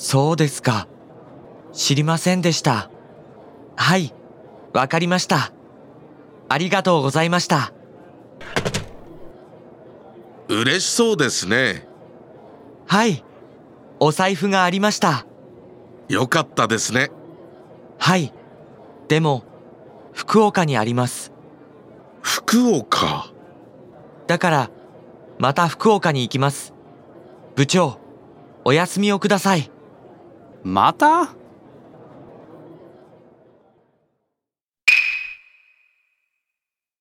そうですか。知りませんでした。はい、わかりました。ありがとうございました。 嬉しそうですね。 はい、お財布がありました。 よかったですね。 はい、でも、福岡にあります。 福岡。 だから、また福岡に行きます。部長、お休みをください。 また